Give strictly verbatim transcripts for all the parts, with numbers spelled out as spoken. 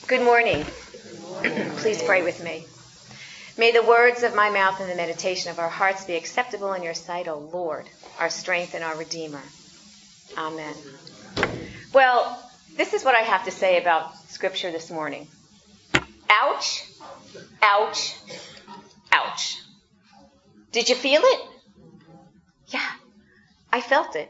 Good morning. Please pray with me. May the words of my mouth and the meditation of our hearts be acceptable in your sight, O Lord, our strength and our Redeemer. Amen. Well, this is what I have to say about Scripture this morning. Ouch, ouch, ouch. Did you feel it? Yeah, I felt it.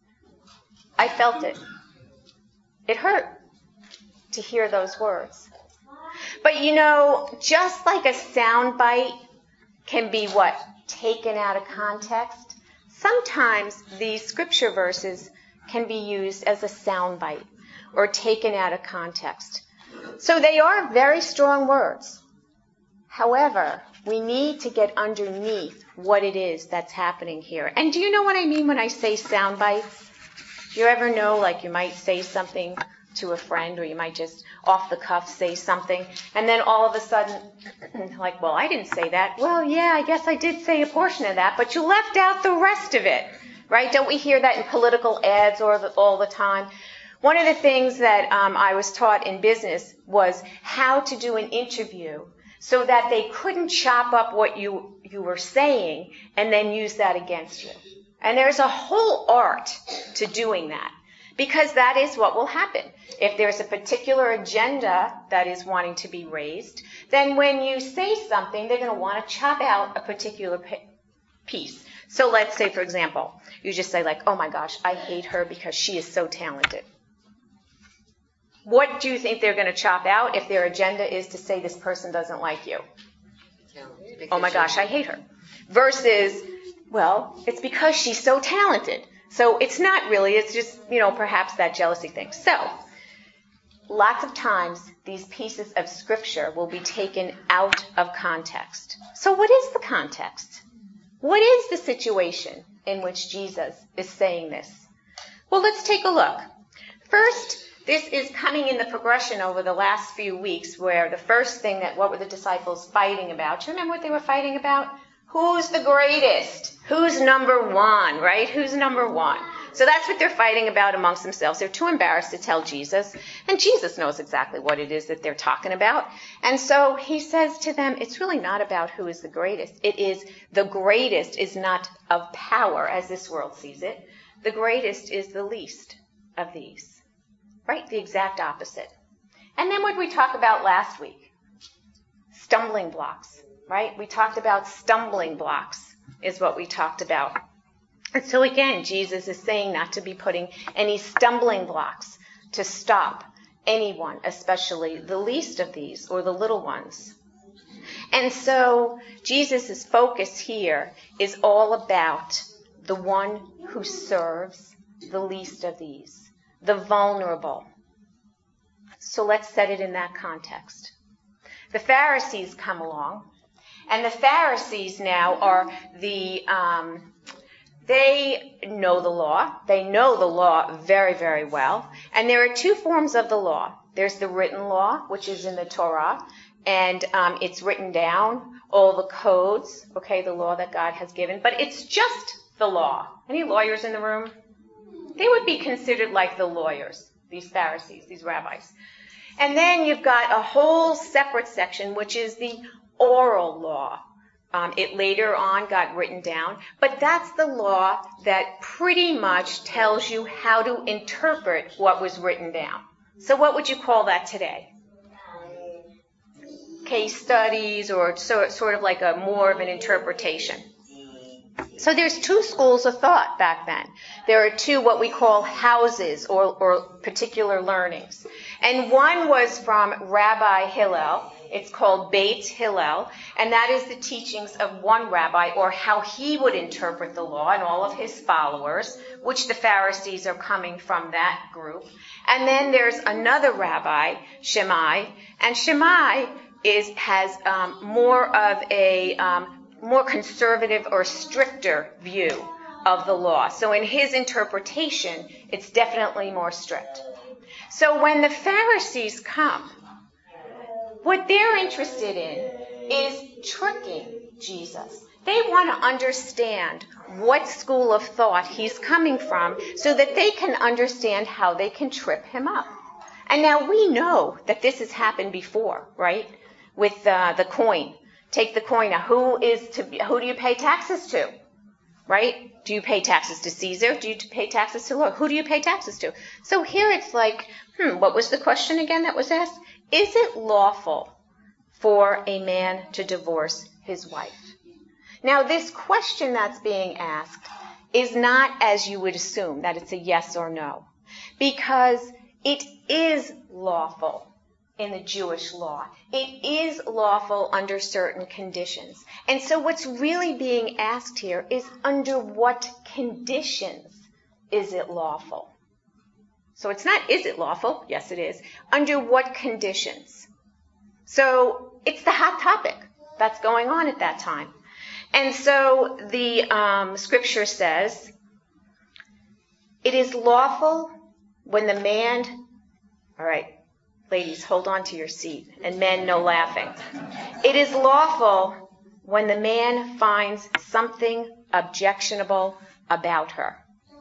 I felt it. It hurt to hear those words. But you know, just like a sound bite can be what? Taken out of context. Sometimes these scripture verses can be used as a sound bite or taken out of context. So they are very strong words. However, we need to get underneath what it is that's happening here. And do you know what I mean when I say sound bites? Do you ever know, like, you might say something to a friend, or you might just off the cuff say something, and then all of a sudden, like, well, I didn't say that. Well, yeah, I guess I did say a portion of that, but you left out the rest of it, right? Don't we hear that in political ads all the, all the time? One of the things that um, I was taught in business was how to do an interview so that they couldn't chop up what you, you were saying and then use that against you. And there's a whole art to doing that, because that is what will happen. If there's a particular agenda that is wanting to be raised, then when you say something, they're going to want to chop out a particular piece. So let's say, for example, you just say like, oh my gosh, I hate her because she is so talented. What do you think they're going to chop out if their agenda is to say this person doesn't like you? Oh my gosh, I hate her. Versus, well, it's because she's so talented. So it's not really, it's just, you know, perhaps that jealousy thing. So, lots of times these pieces of scripture will be taken out of context. So what is the context? What is the situation in which Jesus is saying this? Well, let's take a look. First, this is coming in the progression over the last few weeks, where the first thing that, what were the disciples fighting about? Do you remember what they were fighting about? Who's the greatest? Who's number one, right? Who's number one? So that's what they're fighting about amongst themselves. They're too embarrassed to tell Jesus, and Jesus knows exactly what it is that they're talking about. And so he says to them, it's really not about who is the greatest. It is the greatest is not of power, as this world sees it. The greatest is the least of these, right? The exact opposite. And then what did we talk about last week? Stumbling blocks. Right? We talked about stumbling blocks is what we talked about. And so again, Jesus is saying not to be putting any stumbling blocks to stop anyone, especially the least of these or the little ones. And so Jesus' focus here is all about the one who serves the least of these, the vulnerable. So let's set it in that context. The Pharisees come along. And the Pharisees now are the, um, they know the law. They know the law very, very well. And there are two forms of the law. There's the written law, which is in the Torah, and um, it's written down, all the codes, okay, the law that God has given. But it's just the law. Any lawyers in the room? They would be considered like the lawyers, these Pharisees, these rabbis. And then you've got a whole separate section, which is the oral law. Um, it later on got written down, but that's the law that pretty much tells you how to interpret what was written down. So what would you call that today? Case studies, or so, sort of like a more of an interpretation. So there's two schools of thought back then. There are two what we call houses or, or particular learnings. And one was from Rabbi Hillel. It's called Beit Hillel, and that is the teachings of one rabbi, or how he would interpret the law, and all of his followers, which the Pharisees are coming from that group. And then there's another rabbi, Shammai, and Shammai is has um, more of a um, more conservative or stricter view of the law. So in his interpretation, it's definitely more strict. So when the Pharisees come, what they're interested in is tricking Jesus. They want to understand what school of thought he's coming from so that they can understand how they can trip him up. And now we know that this has happened before, right? With uh, the coin. Take the coin. Now, who is to? Who do you pay taxes to? Right? Do you pay taxes to Caesar? Do you pay taxes to Lord? Who do you pay taxes to? So here it's like, hmm, what was the question again that was asked? Is it lawful for a man to divorce his wife? Now, this question that's being asked is not as you would assume, that it's a yes or no, because it is lawful in the Jewish law. It is lawful under certain conditions. And so what's really being asked here is, under what conditions is it lawful? So it's not, is it lawful? Yes, it is. Under what conditions? So it's the hot topic that's going on at that time. And so the um, scripture says, it is lawful when the man, all right, ladies, hold on to your seat, and men, no laughing. It is lawful when the man finds something objectionable about her.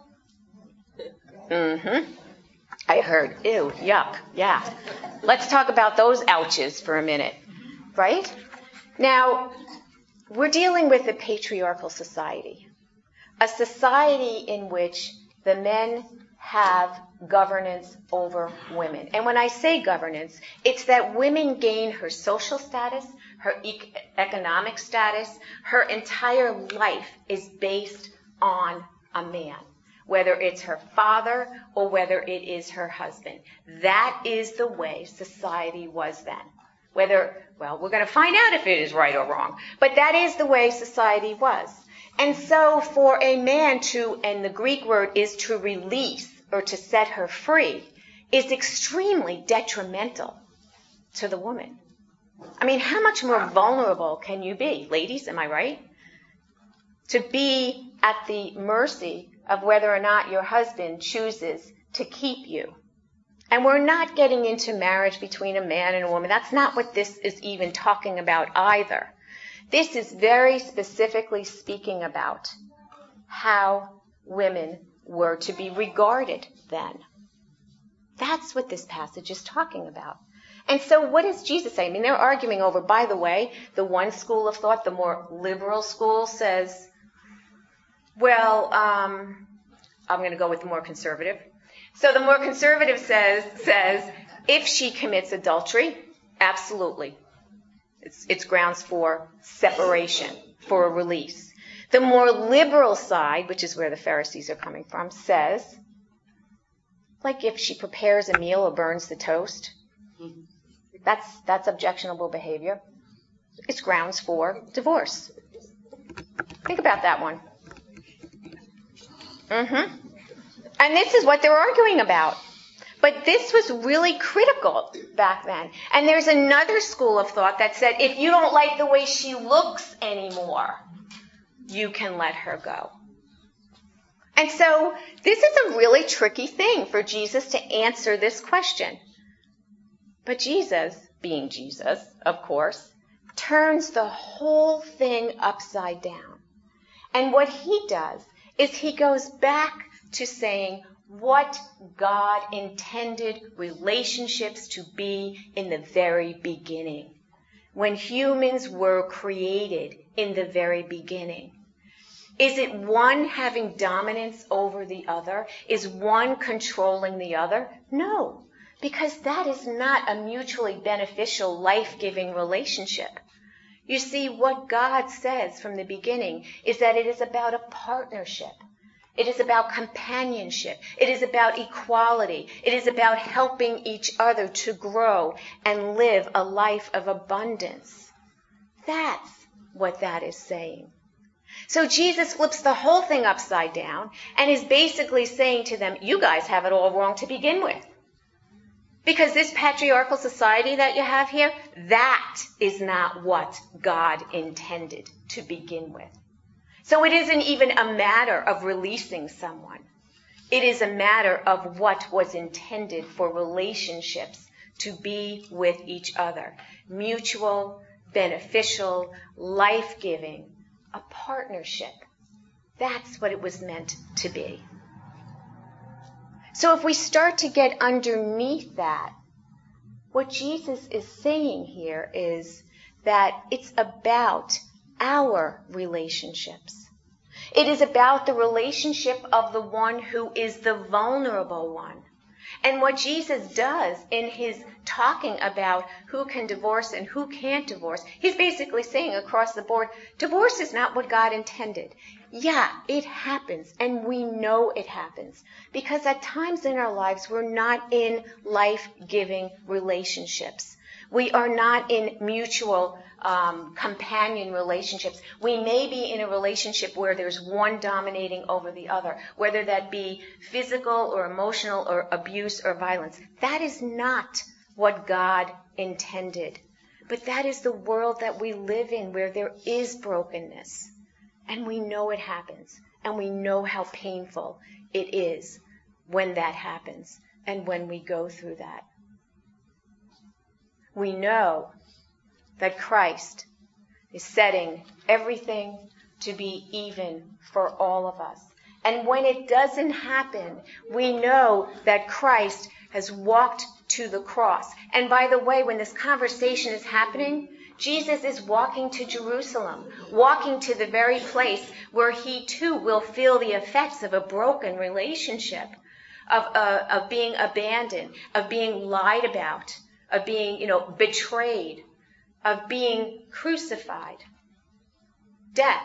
Mm-hmm. I heard, ew, yuck, yeah. Let's talk about those ouches for a minute, right? Now, we're dealing with a patriarchal society, a society in which the men have governance over women. And when I say governance, it's that women gain her social status, her e- economic status, her entire life is based on a man, whether it's her father or whether it is her husband. That is the way society was then. Whether, well, we're going to find out if it is right or wrong, but that is the way society was. And so for a man to, and the Greek word is to release or to set her free, is extremely detrimental to the woman. I mean, how much more vulnerable can you be? Ladies, am I right? To be at the mercy of whether or not your husband chooses to keep you. And we're not getting into marriage between a man and a woman. That's not what this is even talking about either. This is very specifically speaking about how women were to be regarded then. That's what this passage is talking about. And so what does Jesus say? I mean, they're arguing over, by the way, the one school of thought, the more liberal school, says, well, um, I'm going to go with the more conservative. So the more conservative says, says if she commits adultery, absolutely. It's, it's grounds for separation, for a release. The more liberal side, which is where the Pharisees are coming from, says, like if she prepares a meal or burns the toast, that's that's objectionable behavior. It's grounds for divorce. Think about that one. Mm-hmm. And this is what they're arguing about. But this was really critical back then. And there's another school of thought that said, if you don't like the way she looks anymore, you can let her go. And so this is a really tricky thing for Jesus to answer this question. But Jesus, being Jesus, of course, turns the whole thing upside down. And what he does is he goes back to saying what God intended relationships to be in the very beginning, when humans were created in the very beginning. Is it one having dominance over the other? Is one controlling the other? No, because that is not a mutually beneficial, life-giving relationship. You see, what God says from the beginning is that it is about a partnership. It is about companionship. It is about equality. It is about helping each other to grow and live a life of abundance. That's what that is saying. So Jesus flips the whole thing upside down and is basically saying to them, you guys have it all wrong to begin with. Because this patriarchal society that you have here, that is not what God intended to begin with. So it isn't even a matter of releasing someone. It is a matter of what was intended for relationships to be with each other. Mutual, beneficial, life-giving, a partnership. That's what it was meant to be. So if we start to get underneath that, what Jesus is saying here is that it's about our relationships. It is about the relationship of the one who is the vulnerable one. And what Jesus does in his talking about who can divorce and who can't divorce, he's basically saying across the board, divorce is not what God intended. Yeah, it happens, and we know it happens, because at times in our lives we're not in life-giving relationships. We are not in mutual um, companion relationships. We may be in a relationship where there's one dominating over the other, whether that be physical or emotional or abuse or violence. That is not what God intended. But that is the world that we live in, where there is brokenness. And we know it happens. And we know how painful it is when that happens and when we go through that. We know that Christ is setting everything to be even for all of us. And when it doesn't happen, we know that Christ has walked to the cross. And by the way, when this conversation is happening, Jesus is walking to Jerusalem, walking to the very place where he too will feel the effects of a broken relationship, of, uh, of being abandoned, of being lied about, of being, you know, betrayed, of being crucified, death.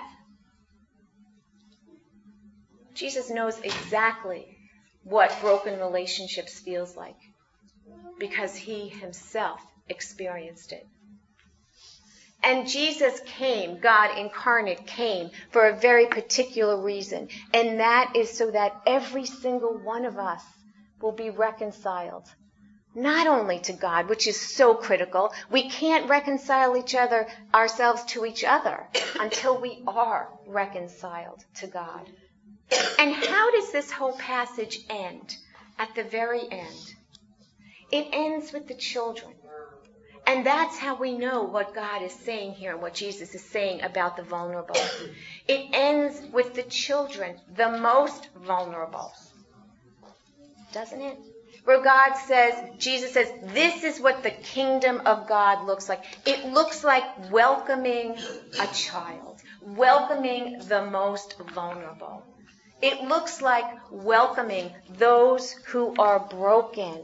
Jesus knows exactly what broken relationships feels like because he himself experienced it. And Jesus came, God incarnate came for a very particular reason, and that is so that every single one of us will be reconciled. Not only to God, which is so critical. We can't reconcile each other, ourselves to each other until we are reconciled to God. And how does this whole passage end? At the very end, it ends with the children. And that's how we know what God is saying here and what Jesus is saying about the vulnerable. It ends with the children, the most vulnerable. Doesn't it? Where God says, Jesus says, this is what the kingdom of God looks like. It looks like welcoming a child, welcoming the most vulnerable. It looks like welcoming those who are broken,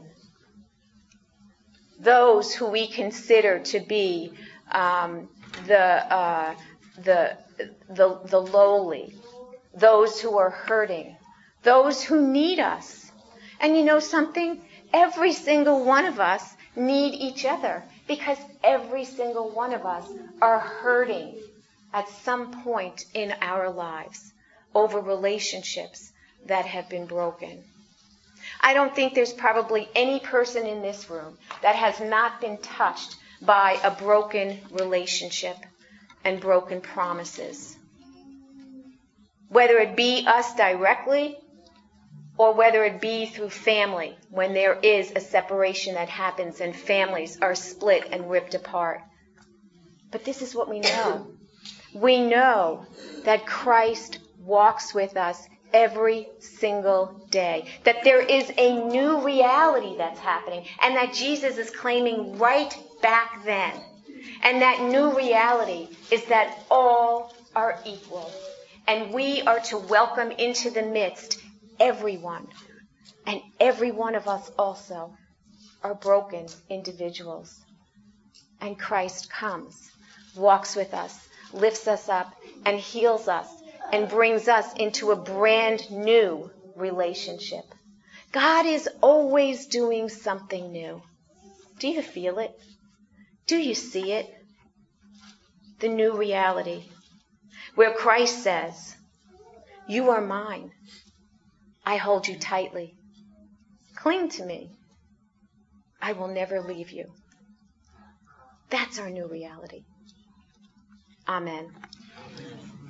those who we consider to be um, the, uh, the, the, the lowly, those who are hurting, those who need us. And you know something? Every single one of us need each other because every single one of us are hurting at some point in our lives over relationships that have been broken. I don't think there's probably any person in this room that has not been touched by a broken relationship and broken promises. Whether it be us directly or whether it be through family, when there is a separation that happens and families are split and ripped apart. But this is what we know. We know that Christ walks with us every single day, that there is a new reality that's happening, and that Jesus is claiming right back then. And that new reality is that all are equal, and we are to welcome into the midst everyone. And every one of us also are broken individuals. And Christ comes, walks with us, lifts us up, and heals us, and brings us into a brand new relationship. God is always doing something new. Do you feel it? Do you see it? The new reality, where Christ says, "You are mine. I hold you tightly. Cling to me. I will never leave you." That's our new reality. Amen.